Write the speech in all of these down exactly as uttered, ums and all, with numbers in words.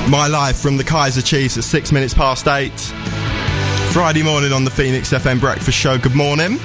My Life from the Kaiser Chiefs at six minutes past eight. Friday morning on the Phoenix F M Breakfast Show. Good morning.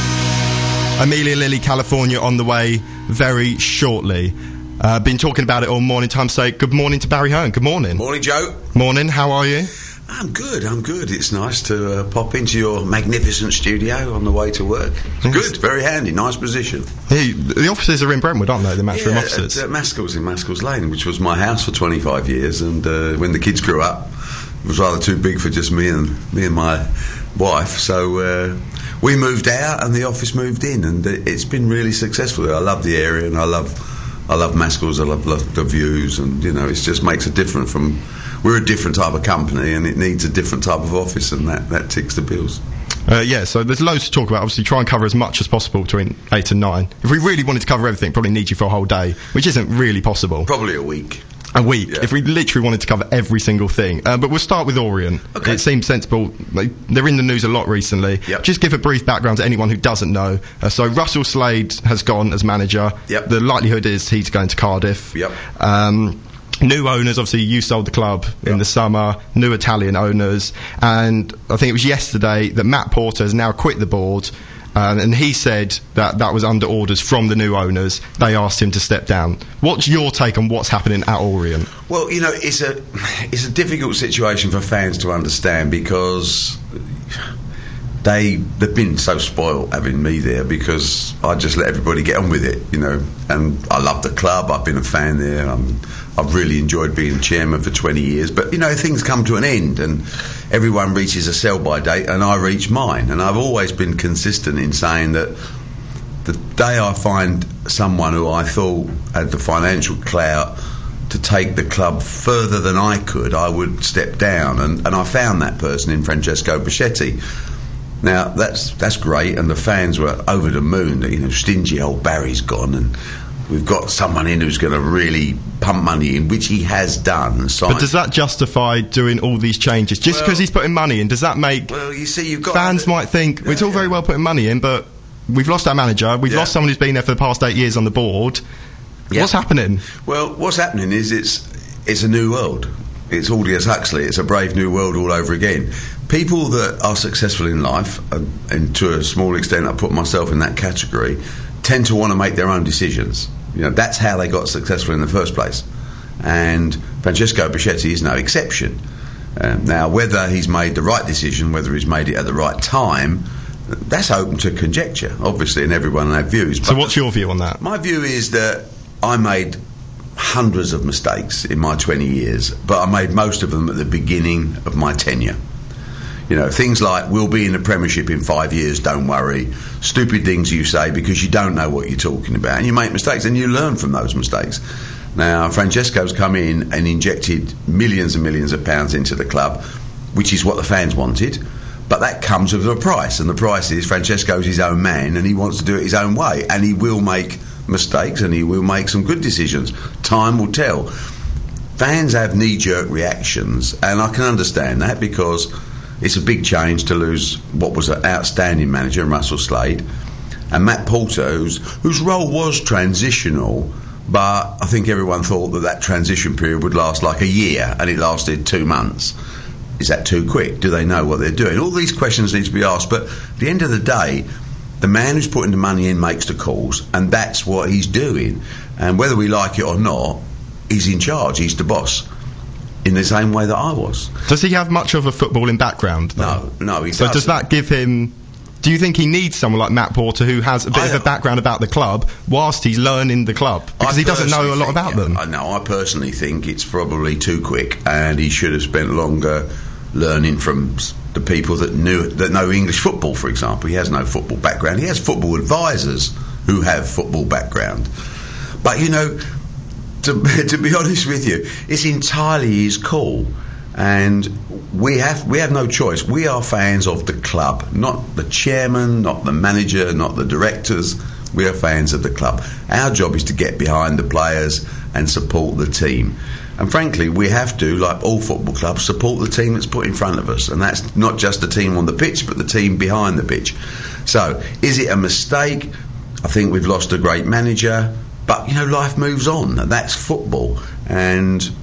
Amelia Lily, California on the way very shortly. Uh, been talking about it all morning. Time to say good morning to Barry Hearn. Good morning. Morning, Joe. Morning, how are you? I'm good, I'm good. It's nice to uh, pop into your magnificent studio on the way to work. It's good, very handy, nice position. Hey, the offices are in Brentwood, aren't they, the Matchroom yeah, offices? At, at Maskell's in Maskell's Lane, which was my house for twenty-five years, and uh, when the kids grew up, it was rather too big for just me and me and my wife, so uh, we moved out and the office moved in, and it's been really successful. I love the area, and I love I love Maskell's, I love, love the views, and you know, it just makes a difference from... We're a different type of company, and it needs a different type of office, and that, that ticks the bills. Uh, yeah, so there's loads to talk about. Obviously, try and cover as much as possible between eight and nine. If we really wanted to cover everything, probably need you for a whole day, which isn't really possible. Probably a week. A week, yeah. If we literally wanted to cover every single thing. Uh, but we'll start with Orient. Okay. It seems sensible. Like, they're in the news a lot recently. Yep. Just give a brief background to anyone who doesn't know. Uh, so Russell Slade has gone as manager. Yep. The likelihood is he's going to Cardiff. Yep. Um, new owners, obviously you sold the club yep. in the summer, new Italian owners, and I think it was yesterday that Matt Porter has now quit the board. Um, and he said that that was under orders from the new owners. They asked him to step down. What's your take on what's happening at Orient? Well, you know, it's a it's a difficult situation for fans to understand, because they they've been so spoiled having me there, because I just let everybody get on with it, you know. And I love the club. I've been a fan there. I'm, I've really enjoyed being chairman for twenty years. But, you know, things come to an end, and everyone reaches a sell-by date, and I reach mine. And I've always been consistent in saying that the day I find someone who I thought had the financial clout to take the club further than I could, I would step down. And, and I found that person in Francesco Bichetti. Now, that's that's great, and the fans were over the moon that, you know, stingy old Barry's gone, and we've got someone in who's going to really pump money in, which he has done. So but does that justify doing all these changes? Just because well, he's putting money in, does that make... Well, you see, you've got... Fans to, might think, well, it's all yeah. very well putting money in, but we've lost our manager, we've yeah. lost someone who's been there for the past eight years on the board. Yeah. What's happening? Well, what's happening is it's it's a new world. It's Aldous Huxley. It's a brave new world all over again. People that are successful in life, and to a small extent I put myself in that category, tend to want to make their own decisions. You know, that's how they got successful in the first place. And Francesco Bichetti is no exception. Um, now, whether he's made the right decision, whether he's made it at the right time, that's open to conjecture, obviously, and everyone has views. So what's your view on that? My view is that I made hundreds of mistakes in my twenty years, but I made most of them at the beginning of my tenure. You know, things like, we'll be in the Premiership in five years, don't worry. Stupid things you say because you don't know what you're talking about. And you make mistakes, and you learn from those mistakes. Now, Francesco's come in and injected millions and millions of pounds into the club, which is what the fans wanted. But that comes with a price, and the price is Francesco's his own man, and he wants to do it his own way. And he will make mistakes, and he will make some good decisions. Time will tell. Fans have knee-jerk reactions, and I can understand that, because it's a big change to lose what was an outstanding manager, Russell Slade, and Matt Porter, whose, whose role was transitional, but I think everyone thought that that transition period would last like a year, and it lasted two months. Is that too quick? Do they know what they're doing? All these questions need to be asked, but at the end of the day, the man who's putting the money in makes the calls, and that's what he's doing. And whether we like it or not, he's in charge, he's the boss. In the same way that I was. Does he have much of a footballing background, though? No, no, he So doesn't. does that give him... Do you think he needs someone like Matt Porter, who has a bit I, of a background about the club, whilst he's learning the club? Because I he doesn't know a lot think, about yeah, them. I know, I personally think it's probably too quick, and he should have spent longer learning from the people that knew that know English football, for example. He has no football background. He has football advisors who have football background. But, you know... To, to be honest with you, it's entirely his call, and we have we have no choice. We are fans of the club, not the chairman, not the manager, not the directors. We are fans of the club. Our job is to get behind the players and support the team. And frankly, we have to, like all football clubs, support the team that's put in front of us. And that's not just the team on the pitch, but the team behind the pitch. So, is it a mistake? I think we've lost a great manager. But, you know, life moves on, and that's football. And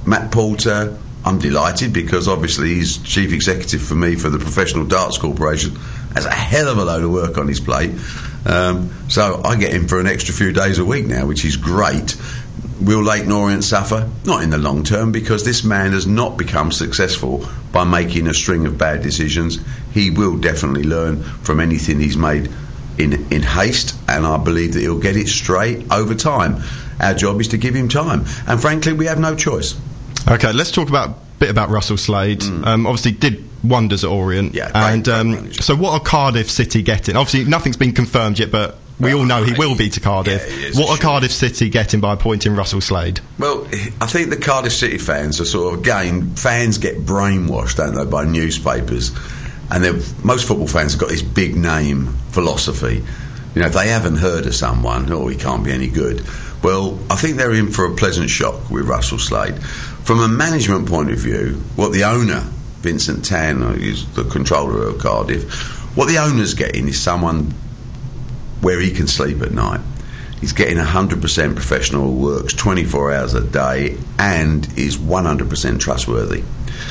Matt Porter, I'm delighted because obviously he's chief executive for me for the Professional Darts Corporation. Has a hell of a load of work on his plate. Um, so I get him for an extra few days a week now, which is great. Will Leighton Orient suffer? Not in the long term, because this man has not become successful by making a string of bad decisions. He will definitely learn from anything he's made in in haste, and I believe that he'll get it straight over time. Our job is to give him time, and frankly, we have no choice. Okay, let's talk about a bit about Russell Slade. Mm. Um, obviously, did wonders at Orient. Yeah, great, and um, great so what are Cardiff City getting? Obviously, nothing's been confirmed yet, but we all know he will be to Cardiff. Yeah, what are sure. Cardiff City getting by appointing Russell Slade? Well, I think the Cardiff City fans are sort of, again, fans get brainwashed, don't they, by newspapers. And most football fans have got this big name philosophy. You know, if they haven't heard of someone, oh, he can't be any good. Well, I think they're in for a pleasant shock with Russell Slade. From a management point of view, what the owner, Vincent Tan, who's the controller of Cardiff, what the owner's getting is someone where he can sleep at night. He's getting one hundred percent professional, works twenty-four hours a day, and is one hundred percent trustworthy.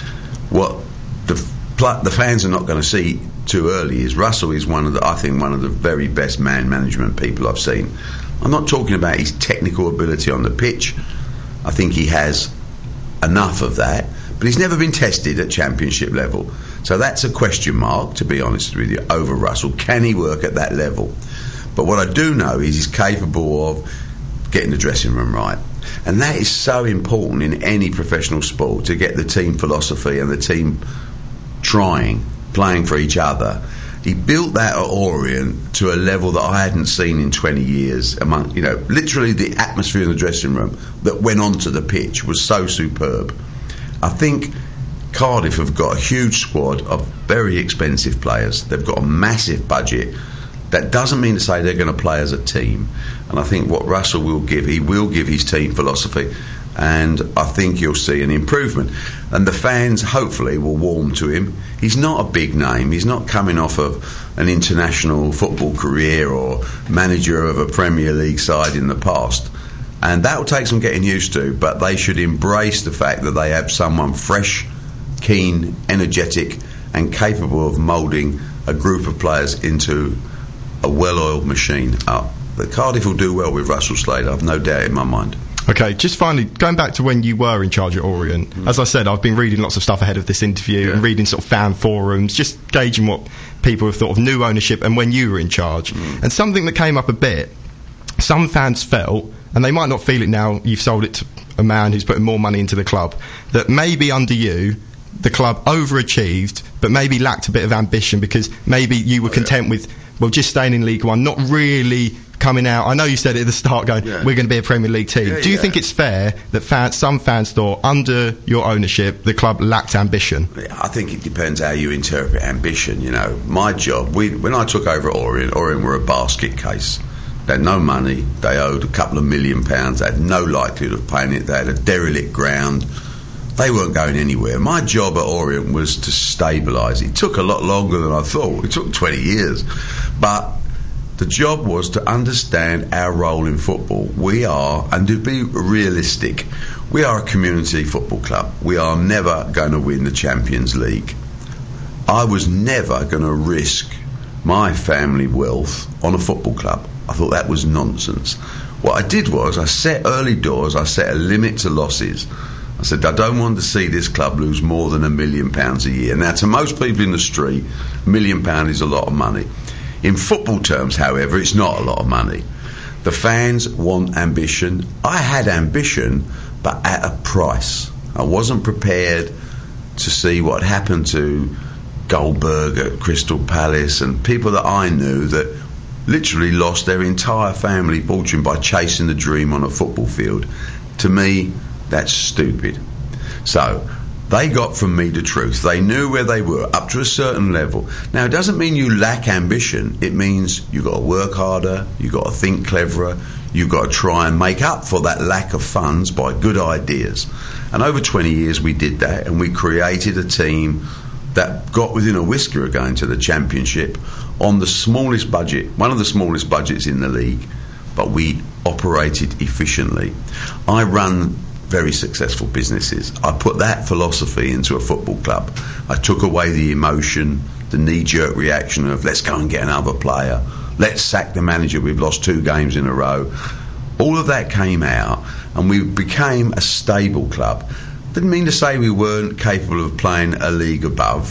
What the the fans are not going to see too early is Russell is one of the, I think, one of the very best man management people I've seen. I'm not talking about his technical ability on the pitch. I think he has enough of that, but he's never been tested at championship level. So that's a question mark, to be honest with you, over Russell. Can he work at that level? But what I do know is he's capable of getting the dressing room right. And that is so important in any professional sport, to get the team philosophy and the team trying, playing for each other. He built that at Orient to a level that I hadn't seen in twenty years. Among, you know, literally the atmosphere in the dressing room that went onto the pitch was so superb. I think Cardiff have got a huge squad of very expensive players. They've got a massive budget. That doesn't mean to say they're going to play as a team. And I think what Russell will give, he will give his team philosophy, and I think you'll see an improvement. And the fans, hopefully, will warm to him. He's not a big name. He's not coming off of an international football career or manager of a Premier League side in the past. And that will take some getting used to, but they should embrace the fact that they have someone fresh, keen, energetic, and capable of moulding a group of players into a well-oiled machine. Uh, the Cardiff will do well with Russell Slade, I've no doubt in my mind. Okay, just finally, going back to when you were in charge at Orient, mm. as I said, I've been reading lots of stuff ahead of this interview, yeah. and reading sort of fan forums, just gauging what people have thought of new ownership and when you were in charge. Mm. And something that came up a bit, some fans felt, and they might not feel it now, you've sold it to a man who's putting more money into the club, that maybe under you, the club overachieved, but maybe lacked a bit of ambition, because maybe you were oh, content yeah. with, well, just staying in League One, not really coming out. I know you said it at the start, going, yeah. we're going to be a Premier League team. Yeah, Do you yeah. think it's fair that fans, some fans thought under your ownership the club lacked ambition? I think it depends how you interpret ambition. You know, my job, we, when I took over at Orient, Orient were a basket case. They had no money. They owed a couple of million pounds. They had no likelihood of paying it. They had a derelict ground. They weren't going anywhere. My job at Orient was to stabilise. It took a lot longer than I thought. It took twenty years. But the job was to understand our role in football. We are, and to be realistic, we are a community football club. We are never going to win the Champions League. I was never going to risk my family wealth on a football club. I thought that was nonsense. What I did was I set early doors, I set a limit to losses. I said, I don't want to see this club lose more than a million pounds a year. Now, to most people in the street, a million pounds is a lot of money. In football terms, however, it's not a lot of money. The fans want ambition. I had ambition, but at a price. I wasn't prepared to see what happened to Goldberg at Crystal Palace and people that I knew that literally lost their entire family fortune by chasing the dream on a football field. To me, that's stupid. So they got from me the truth. They knew where they were up to a certain level. Now, it doesn't mean you lack ambition. It means you've got to work harder, you've got to think cleverer, you've got to try and make up for that lack of funds by good ideas. And over twenty years we did that, and we created a team that got within a whisker of going to the Championship on the smallest budget, one of the smallest budgets in the league, but we operated efficiently. I run very successful businesses. I put that philosophy into a football club. I took away the emotion, the knee-jerk reaction of let's go and get another player, let's sack the manager, we've lost two games in a row. All of that came out, and we became a stable club. Didn't mean to say we weren't capable of playing a league above.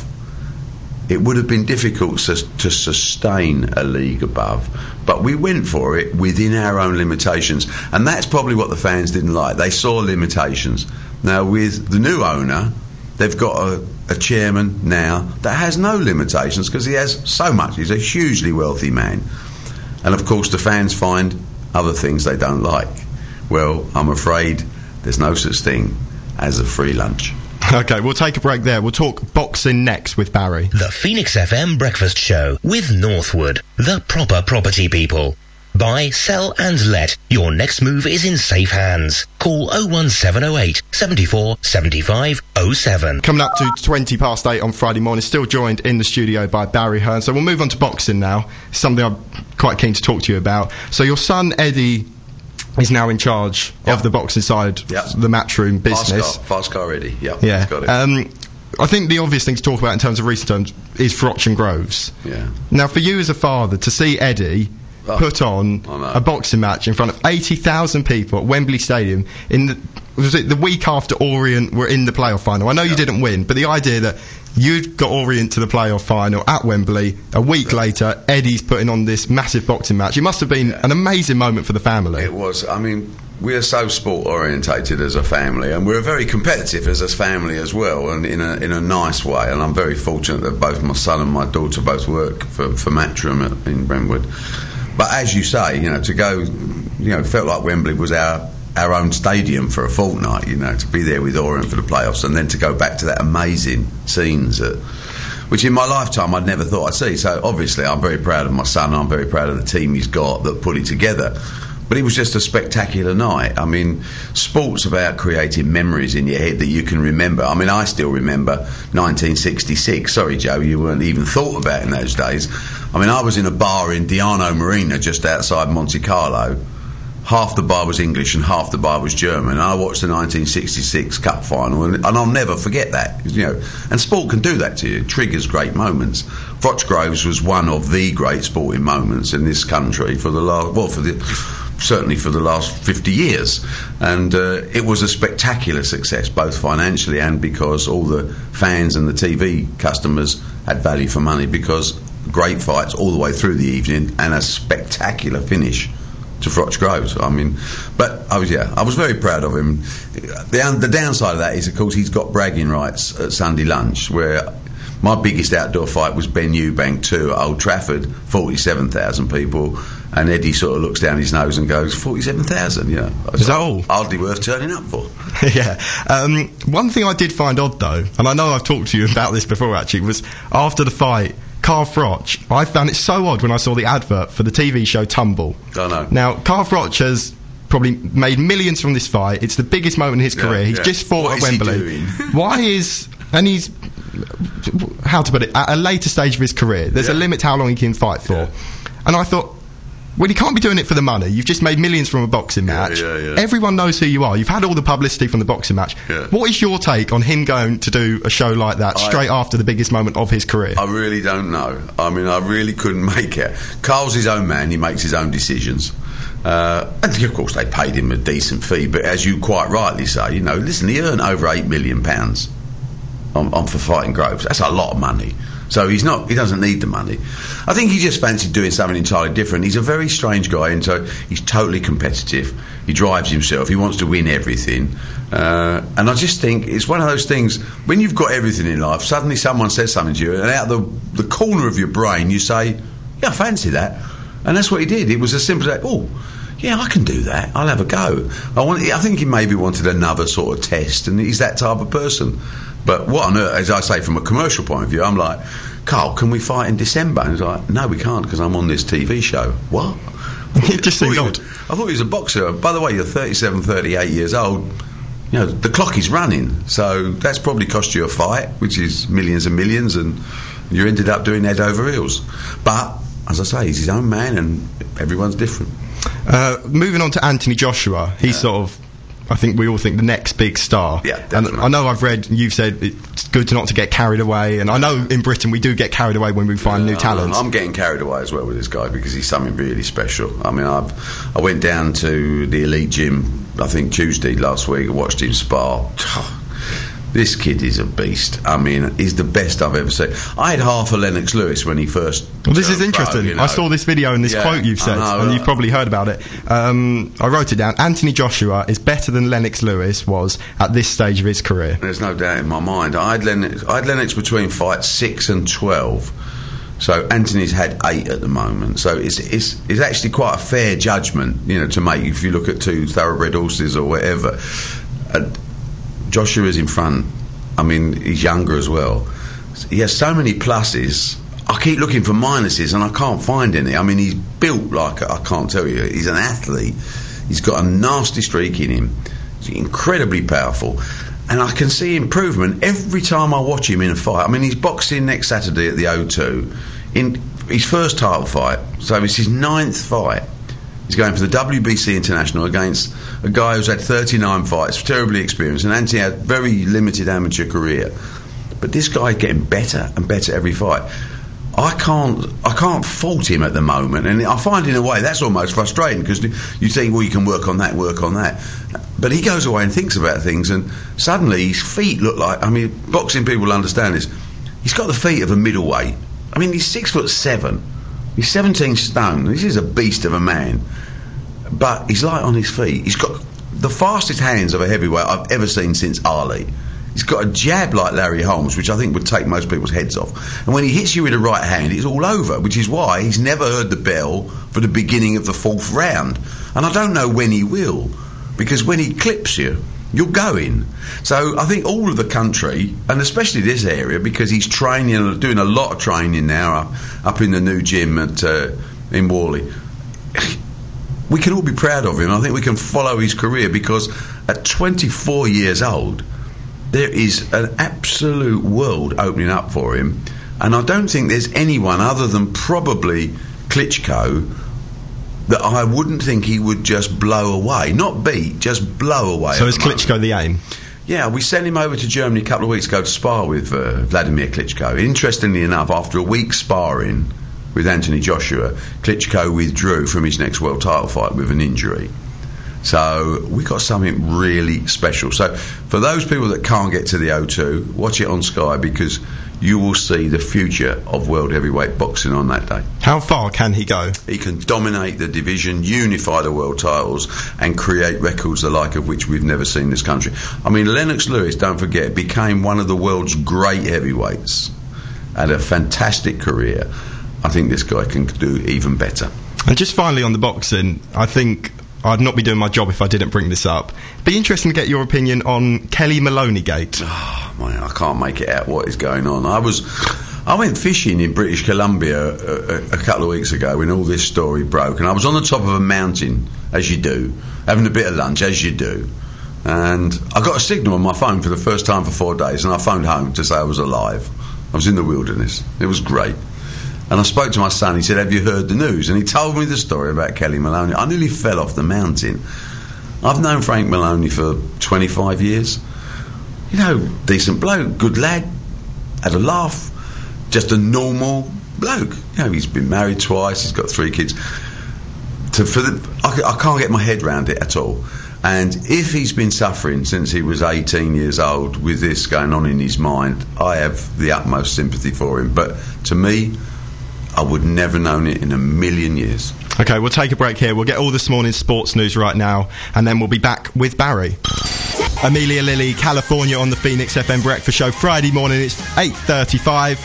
It would have been difficult to, to sustain a league above, but we went for it within our own limitations, and that's probably what the fans didn't like. They saw limitations. Now, with the new owner, they've got a, a chairman now that has no limitations because he has so much. He's a hugely wealthy man, and of course the fans find other things they don't like. Well, I'm afraid there's no such thing as a free lunch. Okay, we'll take a break there. We'll talk boxing next with Barry. The Phoenix F M Breakfast Show with Northwood, the proper property people. Buy, sell and let. Your next move is in safe hands. Call oh one seven oh eight, seven four seven five oh seven. Coming up to twenty past eight on Friday morning, still joined in the studio by Barry Hearn. So we'll move on to boxing now. Something I'm quite keen to talk to you about. So your son Eddie is now in charge yep. of the boxing side, yep. the Matchroom business. Fast car, fast car Eddie, yep, yeah. Got it. Um, I think the obvious thing to talk about in terms of recent terms is Froch and Groves. Yeah. Now, for you as a father, to see Eddie oh, put on a boxing match in front of eighty thousand people at Wembley Stadium in the, was it the week after Orient were in the playoff final? I know yep. you didn't win, but the idea that you'd got Orient to the playoff final at Wembley, a week yeah. later, Eddie's putting on this massive boxing match. It must have been yeah. an amazing moment for the family. It was. I mean, we are so sport-orientated as a family, and we're very competitive as a family as well, and in a in a nice way. And I'm very fortunate that both my son and my daughter both work for, for Matchroom at, in Brentwood. But as you say, you know, to go, you know, felt like Wembley was our our own stadium for a fortnight, you know, to be there with Orient for the playoffs, and then to go back to that amazing scenes, uh, which in my lifetime I'd never thought I'd see. So obviously I'm very proud of my son, I'm very proud of the team he's got that put it together. But it was just a spectacular night. I mean, sport's about creating memories in your head that you can remember. I mean, I still remember nineteen sixty-six. Sorry, Joe, you weren't even thought about in those days. I mean, I was in a bar in Diano Marina just outside Monte Carlo. Half the bar was English and half the bar was German. And I watched the nineteen sixty-six Cup final, and, and I'll never forget that. You know, and sport can do that to you. It triggers great moments. Froch Groves was one of the great sporting moments in this country for the last, well, for the certainly for the last fifty years. And uh, it was a spectacular success, both financially and because all the fans and the T V customers had value for money, because great fights all the way through the evening and a spectacular finish to Froch Groves. I mean, but I was yeah, I was very proud of him. The, the downside of that is, of course, he's got bragging rights at Sunday lunch, where my biggest outdoor fight was Ben Eubank two at Old Trafford, forty-seven thousand people, and Eddie sort of looks down his nose and goes, forty-seven thousand, you know. Is that all? Hardly worth turning up for. Yeah. Um, one thing I did find odd, though, and I know I've talked to you about this before, actually, was after the fight, Carl Froch, I found it so odd when I saw the advert for the T V show Tumble. I know. Now, Carl Froch has probably made millions from this fight. It's the biggest moment in his yeah, career. He's yeah. just fought what at Wembley. Why is... And he's... How to put it? At a later stage of his career, there's yeah. a limit to how long he can fight for. Yeah. And I thought, well, you can't be doing it for the money. You've just made millions from a boxing match. Yeah, yeah, yeah. Everyone knows who you are. You've had all the publicity from the boxing match. Yeah. What is your take on him going to do a show like that I, straight after the biggest moment of his career? I really don't know. I mean, I really couldn't make it. Carl's his own man. He makes his own decisions. Uh, and of course they paid him a decent fee, but as you quite rightly say, you know, listen, he earned over eight million pounds on, on for fighting Groves. That's a lot of money. So he's not, he doesn't need the money. I think he just fancied doing something entirely different. He's a very strange guy, and so he's totally competitive. He drives himself. He wants to win everything. Uh, and I just think it's one of those things, when you've got everything in life, suddenly someone says something to you, and out of the, the corner of your brain you say, yeah, I fancy that. And that's what he did. It was as simple as that, oh, yeah, I can do that. I'll have a go. I want. I think he maybe wanted another sort of test, and he's that type of person. But what on earth, as I say, from a commercial point of view, I'm like, Carl, can we fight in December? And he's like, no, we can't, because I'm on this T V show. What? It just seemed odd. I thought he was a boxer. By the way, you're thirty-seven, thirty-eight years old. You know, the clock is running, so that's probably cost you a fight, which is millions and millions, and you ended up doing head over heels. But as I say, he's his own man, and everyone's different. Uh, moving on to Anthony Joshua, he's yeah. sort of I think we all think the next big star. Yeah, definitely. And I know I've read, you've said it's good to not to get carried away, and I know in Britain we do get carried away when we find yeah, new talents. I'm getting carried away as well with this guy because he's something really special. I mean, I've I went down to the Elite Gym, I think Tuesday last week, and watched him spar. This kid is a beast. I mean, he's the best I've ever seen. I had half a Lennox Lewis when he first. Well, this is pro, interesting. you know. I saw this video and this Yeah, quote you've said, I know, and right. you've probably heard about it. Um, I wrote it down. Anthony Joshua is better than Lennox Lewis was at this stage of his career. There's no doubt in my mind. I had Lennox, I had Lennox between fights six and twelve. So Anthony's had eight at the moment. So it's it's it's actually quite a fair judgment, you know, to make if you look at two thoroughbred horses or whatever. Uh, Joshua's in front. I mean, he's younger as well. He has so many pluses. I keep looking for minuses and I can't find any. I mean, he's built like, I can't tell you, he's an athlete. He's got a nasty streak in him. He's incredibly powerful. And I can see improvement every time I watch him in a fight. I mean, he's boxing next Saturday at the O two in his first title fight. So it's his ninth fight. He's going for the W B C International against a guy who's had thirty-nine fights, terribly experienced, and Anthony had a very limited amateur career. But this guy's getting better and better every fight. I can't, I can't fault him at the moment, and I find in a way that's almost frustrating because you think, well, you can work on that, work on that, but he goes away and thinks about things, and suddenly his feet look like. I mean, boxing people will understand this. He's got the feet of a middleweight. I mean, he's six foot seven. He's seventeen stone. This is a beast of a man. But he's light on his feet. He's got the fastest hands of a heavyweight I've ever seen since Ali. He's got a jab like Larry Holmes, which I think would take most people's heads off. And when he hits you with a right hand, it's all over, which is why he's never heard the bell for the beginning of the fourth round. And I don't know when he will, because when he clips you, you're going. So I think all of the country, and especially this area, because he's training, doing a lot of training now up, up in the new gym at uh, in Worley. We can all be proud of him. I think we can follow his career because at twenty-four years old, there is an absolute world opening up for him. And I don't think there's anyone other than probably Klitschko that I wouldn't think he would just blow away. Not beat, just blow away. So is Klitschko the aim? Yeah, we sent him over to Germany a couple of weeks ago to spar with uh, Vladimir Klitschko. Interestingly enough, after a week sparring with Anthony Joshua, Klitschko withdrew from his next world title fight with an injury. So we got something really special. So for those people that can't get to the O two, watch it on Sky because you will see the future of world heavyweight boxing on that day. How far can he go? He can dominate the division, unify the world titles, and create records the like of which we've never seen in this country. I mean, Lennox Lewis, don't forget, became one of the world's great heavyweights. Had a fantastic career. I think this guy can do even better. And just finally on the boxing, I think I'd not be doing my job if I didn't bring this up. Be interesting to get your opinion on Kelly Maloney Gate. Oh, man, I can't make it out what is going on. I was, I went fishing in British Columbia a, a, a couple of weeks ago when all this story broke, and I was on the top of a mountain, as you do, having a bit of lunch, as you do, and I got a signal on my phone for the first time for four days, and I phoned home to say I was alive. I was in the wilderness. It was great. And I spoke to my son. He said, have you heard the news? And he told me the story about Kelly Maloney. I nearly fell off the mountain. I've known Frank Maloney for twenty-five years. You know, decent bloke, good lad, had a laugh, just a normal bloke. You know, he's been married twice, he's got three kids. To, for the, I, I can't get my head around it at all. And if he's been suffering since he was eighteen years old with this going on in his mind, I have the utmost sympathy for him. But to me, I would never known it in a million years. Okay, we'll take a break here. We'll get all this morning's sports news right now, and then we'll be back with Barry. Amelia Lilly, California on the Phoenix F M Breakfast Show. Friday morning, it's eight thirty-five.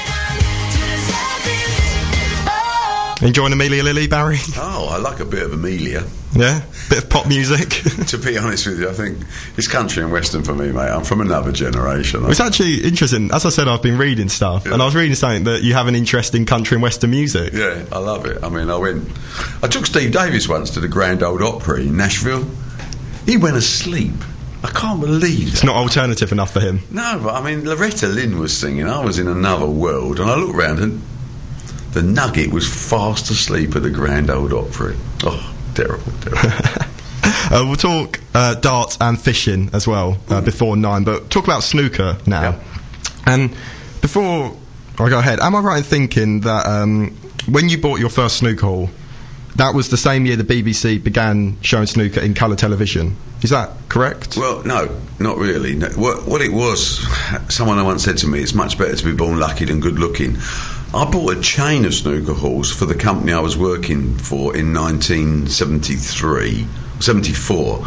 Enjoying Amelia Lilly, Barry? Oh, I like a bit of Amelia. Yeah? Bit of pop music? To be honest with you, I think it's country and western for me, mate. I'm from another generation. It's actually interesting. As I said, I've been reading stuff, yeah. And I was reading something that you have an interest in country and western music. Yeah, I love it. I mean, I went... I took Steve Davis once to the Grand Ole Opry in Nashville. He went asleep. I can't believe it. It's not alternative enough for him. No, but I mean, Loretta Lynn was singing. I was in another world, and I looked round and the Nugget was fast asleep at the Grand Ole Opry. Oh, terrible, terrible. uh, we'll talk uh, darts and fishing as well uh, before nine, but talk about snooker now. Yeah. And before I go ahead, am I right in thinking that um, when you bought your first snooker hall, that was the same year the B B C began showing snooker in colour television? Is that correct? Well, no, not really. No. What, what it was, someone once said to me, it's much better to be born lucky than good looking. I bought a chain of snooker halls for the company I was working for in nineteen seventy-three, seventy-four,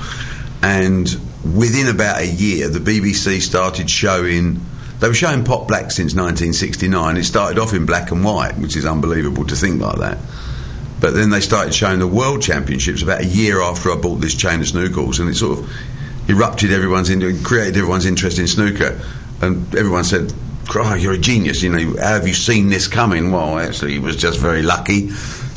and within about a year the B B C started showing, they were showing Pot Black since nineteen sixty-nine. It started off in black and white, which is unbelievable to think like that. But then they started showing the World Championships about a year after I bought this chain of snooker halls, and it sort of erupted everyone's into, created everyone's interest in snooker, and everyone said, "Oh, you're a genius! You know, how have you seen this coming?" Well, actually, it was just very lucky.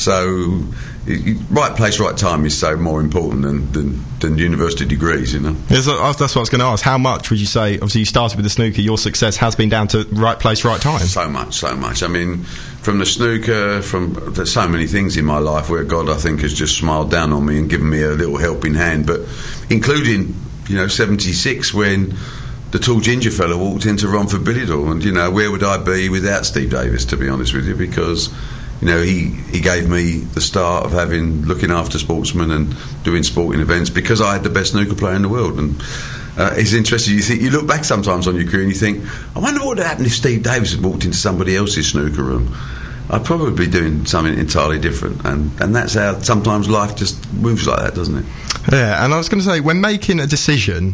So, right place, right time is so more important than, than, than university degrees, you know. Yeah, so that's what I was going to ask. How much would you say, obviously you started with the snooker, your success has been down to right place, right time? So much, so much. I mean, from the snooker, from there's so many things in my life where God, I think, has just smiled down on me and given me a little helping hand, but including, you know, seventy-six when the tall ginger fella walked into Romford Billiard Hall, and, you know, where would I be without Steve Davis, to be honest with you, because, you know, he, he gave me the start of having, looking after sportsmen and doing sporting events because I had the best snooker player in the world. And uh, it's interesting, you think, you look back sometimes on your career and you think, I wonder what would have happened if Steve Davis had walked into somebody else's snooker room. I'd probably be doing something entirely different, and, and that's how sometimes life just moves like that, doesn't it? Yeah, and I was going to say, when making a decision,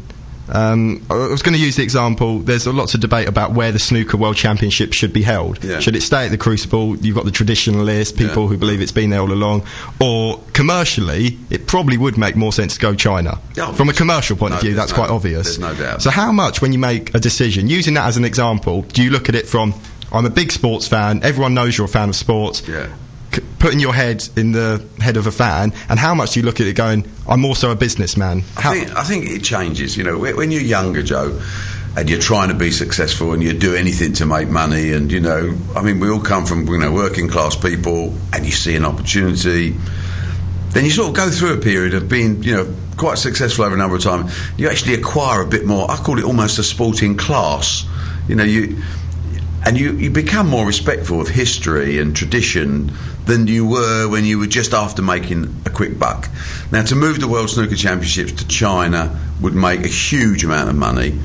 Um, I was going to use the example, there's lots of debate about where the snooker world championship should be held. Yeah. Should it stay at the Crucible? You've got the traditionalists, people yeah. who believe it's been there all along. Or commercially, it probably would make more sense to go China. Oh, From a commercial point no, of view, that's no, quite obvious. There's no doubt. So how much, when you make a decision, using that as an example, do you look at it from, I'm a big sports fan, everyone knows you're a fan of sports, Yeah. c- putting your head in the head of a fan, and how much do you look at it going, I'm also a businessman? How- I think, I think it changes. You know, when when you're younger, Joe, and you're trying to be successful and you do anything to make money, and, you know, I mean, we all come from, you know, working class people, and you see an opportunity, then you sort of go through a period of being, you know, quite successful over a number of time. You actually acquire a bit more, I call it almost a sporting class. You know, you... And you, you become more respectful of history and tradition than you were when you were just after making a quick buck. Now, to move the World Snooker Championships to China would make a huge amount of money,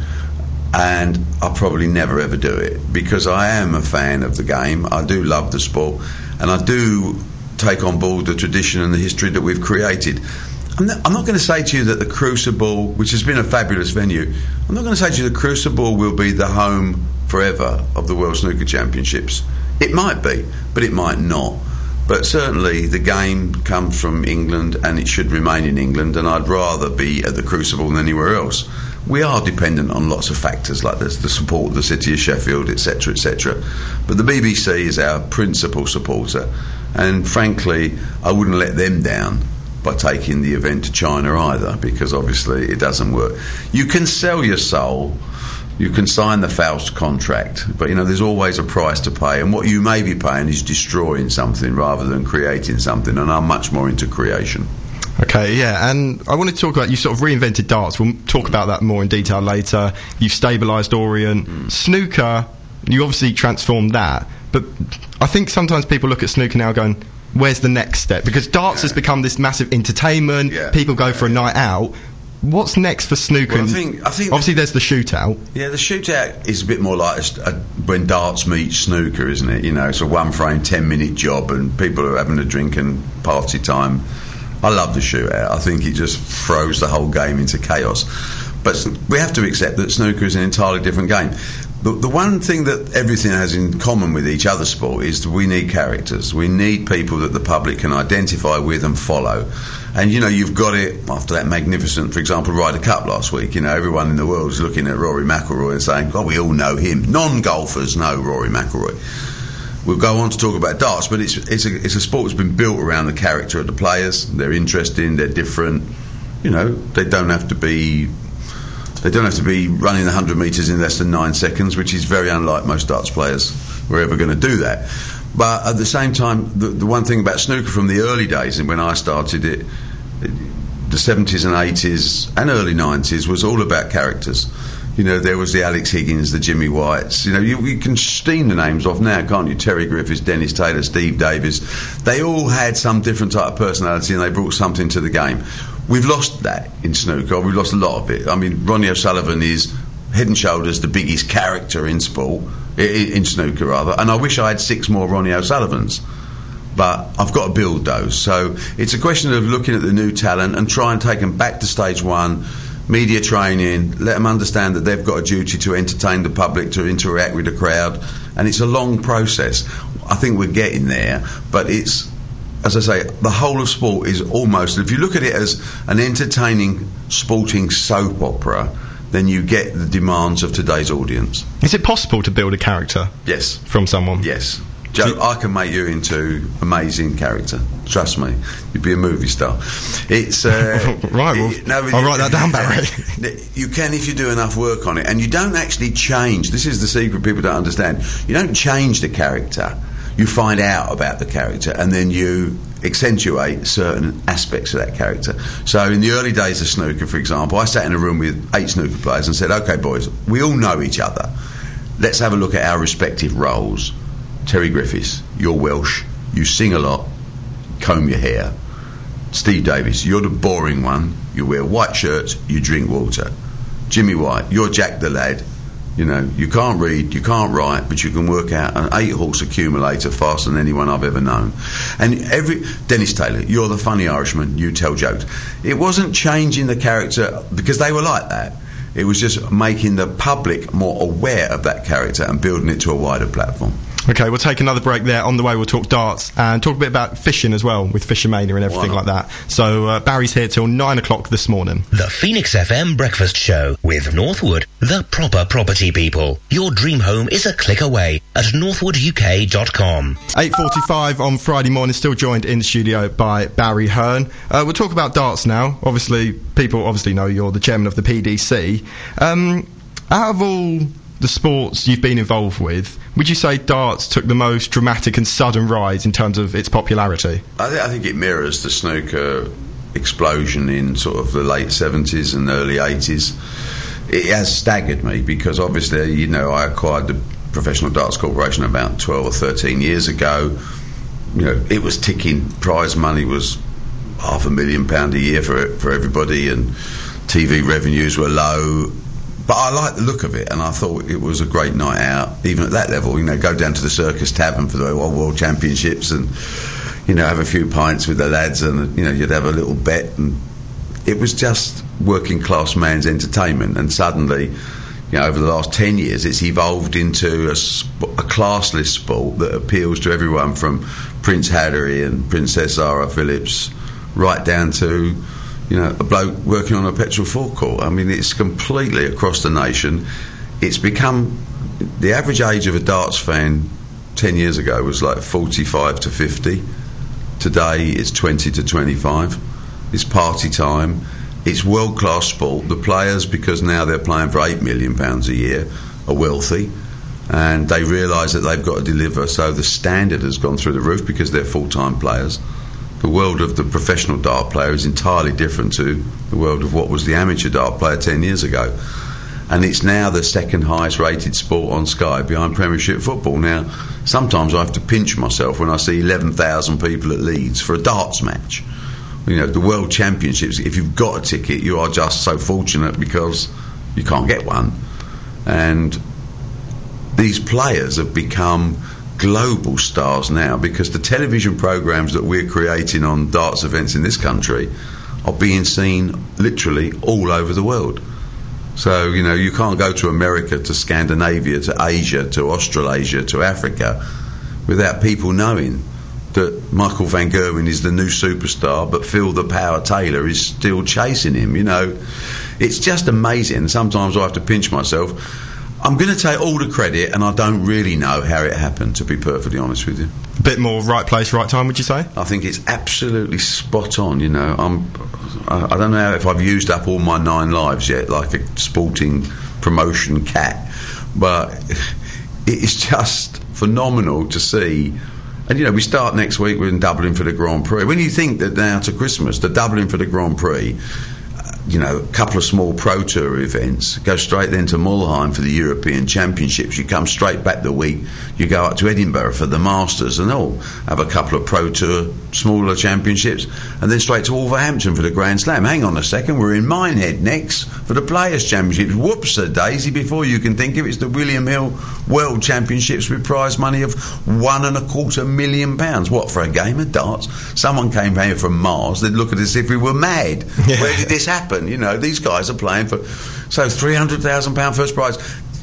and I'll probably never ever do it, because I am a fan of the game. I do love the sport, and I do take on board the tradition and the history that we've created. I'm not, I'm not going to say to you that the Crucible, which has been a fabulous venue, I'm not going to say to you the Crucible will be the home forever of the World Snooker Championships. It might be, but it might not. But certainly the game comes from England, and it should remain in England, and I'd rather be at the Crucible than anywhere else. We are dependent on lots of factors like this, the support of the city of Sheffield, et cetera, et cetera. But the B B C is our principal supporter, and frankly, I wouldn't let them down by taking the event to China either, because obviously it doesn't work. You can sell your soul, you can sign the Faust contract, but, you know, there's always a price to pay, and what you may be paying is destroying something rather than creating something, and I'm much more into creation. Okay, yeah, and I want to talk about, you sort of reinvented darts. We'll talk about that more in detail later. You've stabilised Orient. Mm. Snooker, you obviously transformed that, but I think sometimes people look at snooker now going, where's the next step? Because darts yeah. has become this massive entertainment, yeah. people go for a night out. What's next for snooker? Well, I think, I think obviously there's the shootout. Yeah, the shootout is a bit more like a, a, when darts meet snooker, isn't it? You know, it's a one frame, ten minute job, and people are having a drink and party time. I love the shootout. I think it just throws the whole game into chaos. But we have to accept that snooker is an entirely different game. The, the one thing that everything has in common with each other sport is that we need characters. We need people that the public can identify with and follow. And, you know, you've got it after that magnificent, for example, Ryder Cup last week. You know, everyone in the world is looking at Rory McIlroy and saying, God, we all know him. Non-golfers know Rory McIlroy. We'll go on to talk about darts, but it's it's a, it's a sport that's been built around the character of the players. They're interesting, they're different. You know, they don't have to be... They don't have to be running one hundred metres in less than nine seconds, which is very unlike most darts players who are ever going to do that. But at the same time, the, the one thing about snooker from the early days, and when I started it, it the seventies and eighties and early nineties was all about characters. You know, there was the Alex Higgins, the Jimmy Whites. You know, you, you can steam the names off now, can't you? Terry Griffiths, Dennis Taylor, Steve Davis. They all had some different type of personality, and they brought something to the game. We've lost that in snooker. We've lost a lot of it. I mean, Ronnie O'Sullivan is head and shoulders the biggest character in sport, in, in snooker rather. And I wish I had six more Ronnie O'Sullivans. But I've got to build those. So it's a question of looking at the new talent and try and take them back to stage one, media training, let them understand that they've got a duty to entertain the public, to interact with the crowd. And it's a long process. I think we're getting there, but it's, as I say, the whole of sport is almost, if you look at it as an entertaining sporting soap opera, then you get the demands of today's audience. Is it possible to build a character? Yes. From someone? Yes. Joe, I can make you into amazing character. Trust me, you'd be a movie star. It's uh, right. Well, it, no, I'll you, write that down, Barry. You can if you do enough work on it, and you don't actually change. This is the secret people don't understand. You don't change the character. You find out about the character, and then you accentuate certain aspects of that character. So in the early days of snooker, for example, I sat in a room with eight snooker players and said, "Okay, boys, we all know each other. Let's have a look at our respective roles." Terry Griffiths, you're Welsh, you sing a lot, comb your hair. Steve Davis, you're the boring one, you wear white shirts, you drink water. Jimmy White, you're Jack the lad, you know, you can't read, you can't write, but you can work out an eight horse accumulator faster than anyone I've ever known. And every, Dennis Taylor, you're the funny Irishman, you tell jokes. It wasn't changing the character because they were like that. It was just making the public more aware of that character and building it to a wider platform. Okay, we'll take another break there. On the way, we'll talk darts and talk a bit about fishing as well, with Fishermania and everything like that. So uh, Barry's here till nine o'clock this morning. The Phoenix F M Breakfast Show with Northwood, the proper property people. Your dream home is a click away at northwood u k dot com. eight forty-five on Friday morning, still joined in the studio by Barry Hearn. Uh, we'll talk about darts now. Obviously, people obviously know you're the chairman of the P D C. Um, out of all the sports you've been involved with, would you say darts took the most dramatic and sudden rise in terms of its popularity? I, th- I think it mirrors the snooker explosion in sort of the late seventies and early eighties. It has staggered me because obviously, you know, I acquired the Professional Darts Corporation about twelve or thirteen years ago. You know, it was ticking. Prize money was half a million pound a year for for everybody, and T V revenues were low. But I liked the look of it, and I thought it was a great night out, even at that level. You know, go down to the Circus Tavern for the World Championships and, you know, have a few pints with the lads, and, you know, you'd have a little bet. And it was just working class man's entertainment. And suddenly, you know, over the last ten years, it's evolved into a, sp- a classless sport that appeals to everyone from Prince Hattery and Princess Zara Phillips right down to, you know, a bloke working on a petrol forecourt. I mean, it's completely across the nation. It's become, the average age of a darts fan ten years ago was like forty-five to fifty. Today it's twenty to twenty-five. It's party time. It's world-class sport. The players, because now they're playing for eight million pounds a year, are wealthy, and they realise that they've got to deliver. So the standard has gone through the roof because they're full-time players. The world of the professional dart player is entirely different to the world of what was the amateur dart player ten years ago. And it's now the second highest rated sport on Sky behind Premiership football. Now, sometimes I have to pinch myself when I see eleven thousand people at Leeds for a darts match. You know, the World Championships, if you've got a ticket, you are just so fortunate because you can't get one. And these players have become global stars now because the television programs that we're creating on darts events in this country are being seen literally all over the world. So, you know, you can't go to America, to Scandinavia, to Asia, to Australasia, to Africa without people knowing that Michael van Gerwen is the new superstar, but Phil the Power Taylor is still chasing him. You know, it's just amazing. Sometimes I have to pinch myself. I'm going to take all the credit, and I don't really know how it happened, to be perfectly honest with you. A bit more right place, right time, would you say? I think it's absolutely spot on, you know. I'm, I, I don't know if I've used up all my nine lives yet, like a sporting promotion cat, but it's just phenomenal to see And, you know, we start next week, we're in Dublin for the Grand Prix. When you think that now to Christmas, the Dublin for the Grand Prix, you know, a couple of small Pro Tour events, go straight then to Mulheim for the European Championships. You come straight back the week, you go up to Edinburgh for the Masters and all, have a couple of Pro Tour smaller championships, and then straight to Wolverhampton for the Grand Slam. Hang on a second, we're in Minehead next for the Players' Championships. Whoops a daisy, before you can think of it, it's the William Hill World Championships with prize money of one and a quarter million pounds. What, for a game of darts? Someone came here from Mars, they'd look at us as if we were mad. Yeah. Where did this happen? You know, these guys are playing for, so three hundred thousand pounds first prize.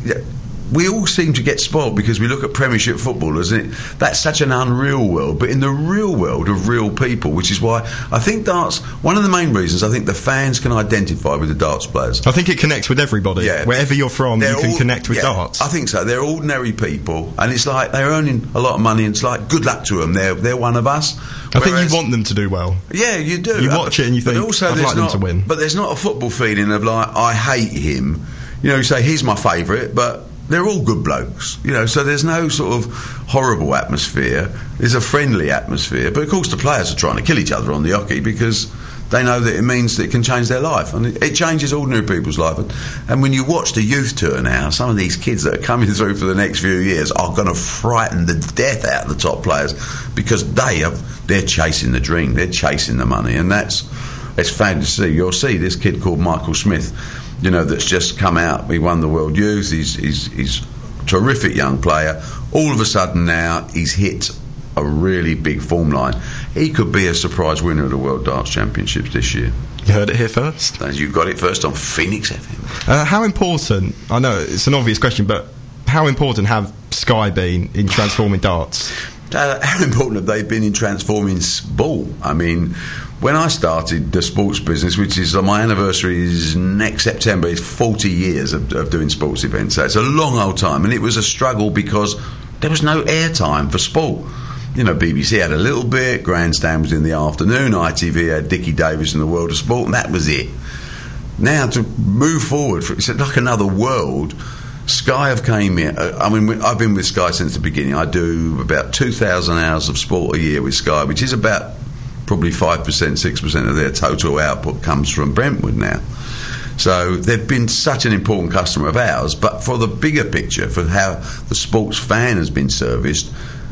We all seem to get spoiled because we look at Premiership footballers, and it, that's such an unreal world. But in the real world of real people, which is why I think darts, one of the main reasons I think the fans can identify with the darts players. I think it connects with everybody. Yeah. Wherever you're from, you can all, connect with yeah, darts. I think so. They're ordinary people, and it's like they're earning a lot of money, and it's like, good luck to them. They're, they're one of us. I Whereas, think you want them to do well. Yeah, you do. You watch it and you think, also I'd like not, them to win. But there's not a football feeling of like, I hate him. You know, you say, he's my favourite, but they're all good blokes, you know, so there's no sort of horrible atmosphere. There's a friendly atmosphere, but of course the players are trying to kill each other on the hockey because they know that it means that it can change their life, and it, it changes ordinary people's life. And, and when you watch the youth tour now, some of these kids that are coming through for the next few years are going to frighten the death out of the top players because they have, they're chasing the dream, they're chasing the money, and that's, it's fantasy. You'll see this kid called Michael Smith, you know, that's just come out. He won the World Youth. He's, he's, he's a terrific young player. All of a sudden now he's hit a really big form line. He could be a surprise winner of the World Darts Championships this year. You heard it here first. You got it first on Phoenix F M. Uh, how important, I know it's an obvious question, but how important have Sky been in transforming darts? Uh, how important have they been in transforming sport? I mean, when I started the sports business, which is, uh, my anniversary is next September, it's forty years of, of doing sports events. So it's a long old time, and it was a struggle because there was no airtime for sport. You know, B B C had a little bit, Grandstand was in the afternoon, I T V had Dickie Davis in the World of Sport, and that was it. Now to move forward, it's like another world. Sky have came in. I mean, I've been with Sky since the beginning. I do about two thousand hours of sport a year with Sky, which is about probably five percent, six percent of their total output comes from Brentwood now. So they've been such an important customer of ours. But for the bigger picture, for how the sports fan has been serviced,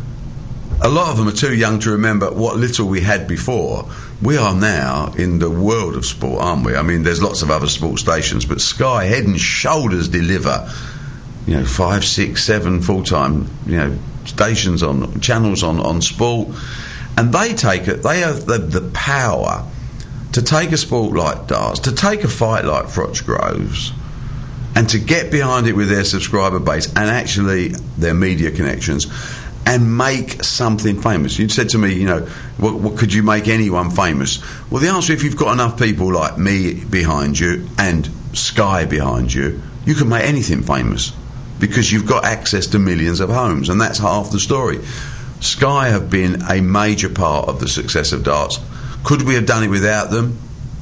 a lot of them are too young to remember what little we had before. We are now in the world of sport, aren't we? I mean, there's lots of other sports stations, but Sky head and shoulders deliver, you know, five, six, seven full-time, you know, stations on, channels on, on sport. And they take it, they have the, the power to take a sport like darts, to take a fight like Froch Groves, and to get behind it with their subscriber base and actually their media connections, and make something famous. You said to me, you know, what, what could you make anyone famous? Well, the answer, if you've got enough people like me behind you and Sky behind you, you can make anything famous because you've got access to millions of homes, and that's half the story. Sky have been a major part of the success of darts. Could we have done it without them?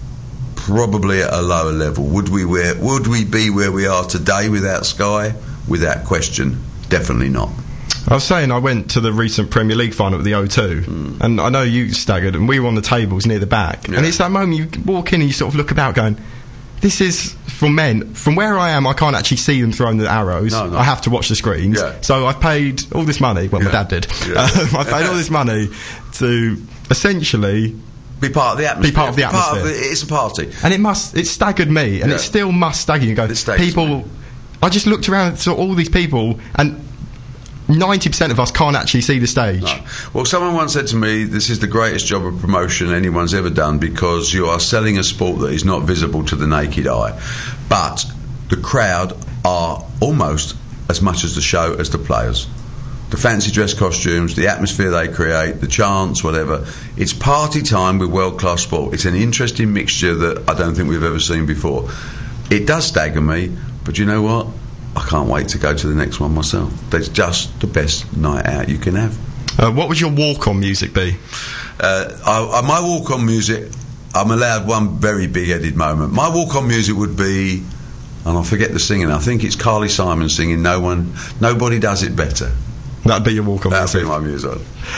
Probably at a lower level. Would we where, would we be where we are today without Sky? Without question, definitely not. I was saying I went to the recent Premier League final at the O two, mm. and I know you staggered, and we were on the tables near the back, yeah. And it's that moment you walk in and you sort of look about going, this is, for men, from where I am I can't actually see them throwing the arrows. No, no. I have to watch the screens. Yeah. So I've paid all this money, well, yeah. my dad did, yeah. um, I've paid all this money to essentially be part of the atmosphere. Be part of the be atmosphere. Part of the, it's a party. And it must, it staggered me, and yeah. it still must stagger you. And go, people, me. I just looked around and saw all these people, and ninety percent of us can't actually see the stage. No. Well, someone once said to me, this is the greatest job of promotion anyone's ever done, because you are selling a sport that is not visible to the naked eye. But the crowd are almost as much as the show as the players. The fancy dress costumes, the atmosphere they create, the chants, whatever. It's party time with world-class sport. It's an interesting mixture that I don't think we've ever seen before. It does stagger me, but you know what? I can't wait to go to the next one myself. That's just the best night out you can have. Uh, what would your walk-on music be? Uh, I, I, my walk-on music, I'm allowed one very big-headed moment. My walk-on music would be, and I forget the singing, I think it's Carly Simon singing No One, Nobody Does It Better. That'd be your walk-on That'd music. be my music.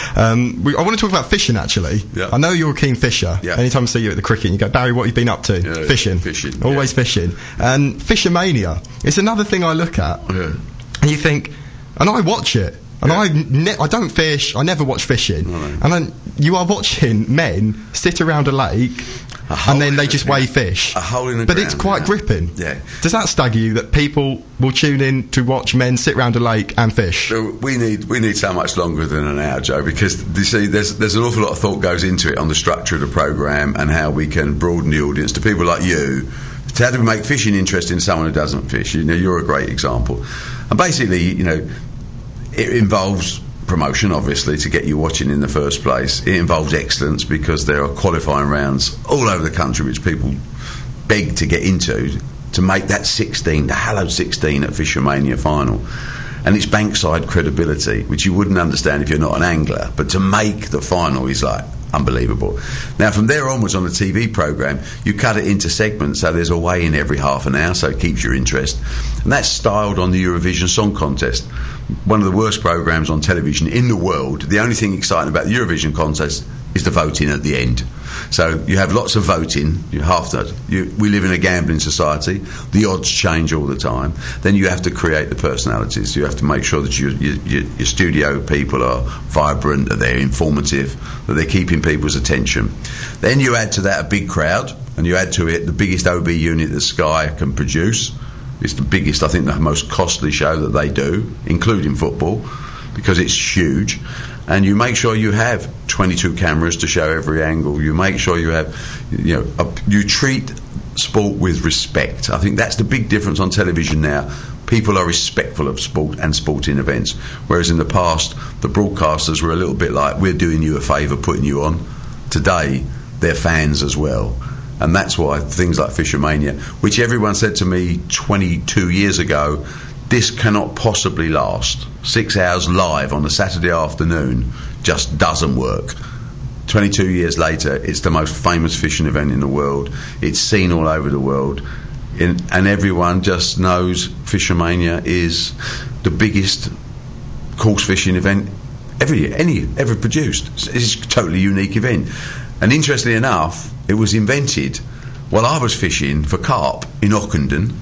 Um, we, I want to talk about fishing, actually. Yeah. I know you're a keen fisher. Yeah. Anytime I see you at the cricket, you go, Barry, what have you been up to? Yeah, fishing. fishing, Always yeah. fishing. And Fishermania. It's another thing I look at. Yeah. And you think, and I watch it. And Yeah. I, ne- I don't fish. I never watch fishing. No, no. And then you are watching men sit around a lake, A hole and then in they the- just weigh fish. A hole in the But ground, it's quite yeah. gripping. Yeah. Does that stagger you that people will tune in to watch men sit around a lake and fish? So we need we need so much longer than an hour, Joe, because you see, there's there's an awful lot of thought goes into it on the structure of the program and how we can broaden the audience to people like you. To how do we make fishing interesting to someone who doesn't fish? You know, you're a great example. And basically, you know, it involves promotion, obviously, to get you watching in the first place. It involves excellence because there are qualifying rounds all over the country which people beg to get into to make that sixteen, the hallowed sixteen at Fishermania final. And it's bankside credibility, which you wouldn't understand if you're not an angler, but to make the final is like unbelievable. Now from there onwards on the T V programme, you cut it into segments, so there's a weigh-in every half an hour, so it keeps your interest. And that's styled on the Eurovision Song Contest, one of the worst programmes on television in the world. The only thing exciting about the Eurovision contest is the voting at the end. So you have lots of voting. You have to. You, we live in a gambling society. The odds change all the time. Then you have to create the personalities. You have to make sure that you, you, you, your studio people are vibrant, that they're informative, that they're keeping people's attention. Then you add to that a big crowd, and you add to it the biggest O B unit that Sky can produce. It's the biggest, I think, the most costly show that they do, including football, because it's huge. And you make sure you have twenty-two cameras to show every angle. You make sure you have, you know, a, you treat sport with respect. I think that's the big difference on television now. People are respectful of sport and sporting events, whereas in the past, the broadcasters were a little bit like, we're doing you a favour putting you on. Today, they're fans as well. And that's why things like Fishermania, which everyone said to me twenty-two years ago, this cannot possibly last. Six hours live on a Saturday afternoon just doesn't work. twenty-two years later, it's the most famous fishing event in the world. It's seen all over the world. In, and everyone just knows Fishermania is the biggest course fishing event ever, any, ever produced. It's a totally unique event. And interestingly enough, it was invented while I was fishing for carp in Ockenden,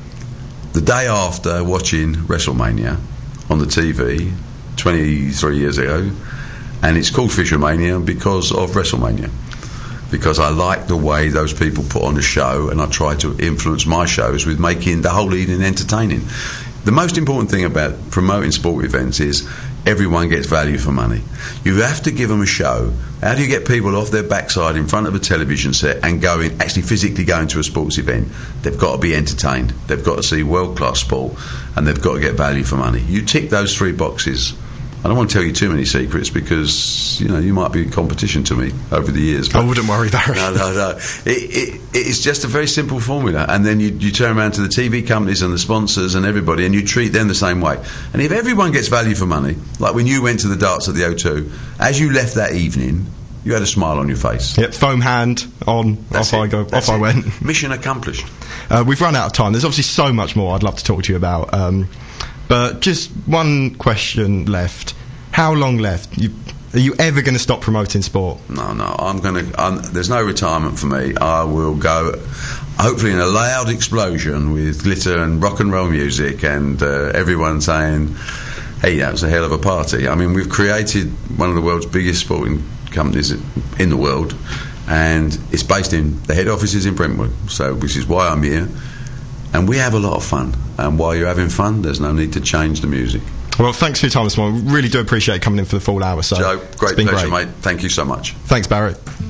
the day after watching WrestleMania on the T V twenty-three years ago, and it's called Fishermania because of WrestleMania, because I like the way those people put on a show, and I try to influence my shows with making the whole evening entertaining. The most important thing about promoting sport events is everyone gets value for money. You have to give them a show. How do you get people off their backside in front of a television set and going, actually physically going to a sports event? They've got to be entertained. They've got to see world-class sport, and they've got to get value for money. You tick those three boxes. I don't want to tell you too many secrets because, you know, you might be in competition to me over the years. I wouldn't worry, Barry. No, no, no. It, it, it's just a very simple formula. And then you, you turn around to the T V companies and the sponsors and everybody, and you treat them the same way. And if everyone gets value for money, like when you went to the darts at the O two, as you left that evening, you had a smile on your face. Yep, foam hand on, That's off it. I go, That's off I it. went. Mission accomplished. Uh, we've run out of time. There's obviously so much more I'd love to talk to you about. Um, but just one question left. How long left? You, are you ever going to stop promoting sport? No, no. I'm going to. There's no retirement for me. I will go, hopefully, in a loud explosion with glitter and rock and roll music, and uh, everyone saying, "Hey, that was a hell of a party." I mean, we've created one of the world's biggest sporting companies in the world, and it's based in the head office is in Brentwood. So, which is why I'm here, and we have a lot of fun. And while you're having fun, there's no need to change the music. Well, thanks for your time this morning. We really do appreciate coming in for the full hour. So Joe, great it's been pleasure, great. mate. Thank you so much. Thanks, Barrett.